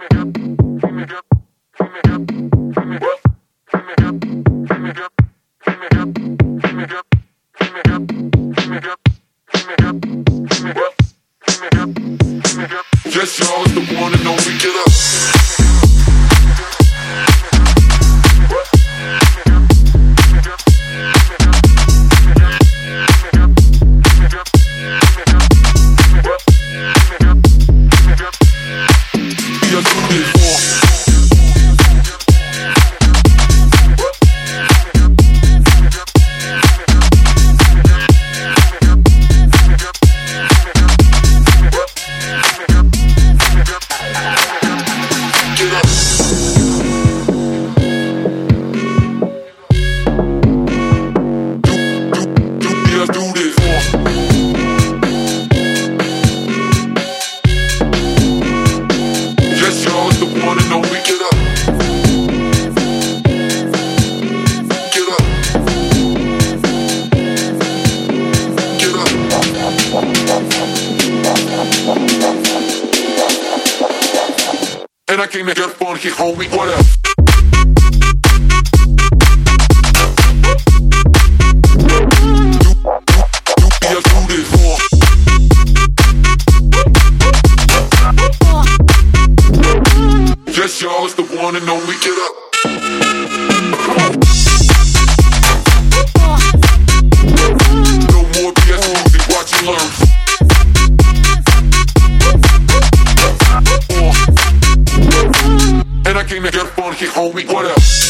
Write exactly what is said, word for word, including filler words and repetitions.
Yes, y'all, it's the one and only. Get up. And I came to get funky, homie, what up? Yes, y'all, it's the one and only. Get up. No more B S music, watch and learn. And I came to get funky, homie, what up?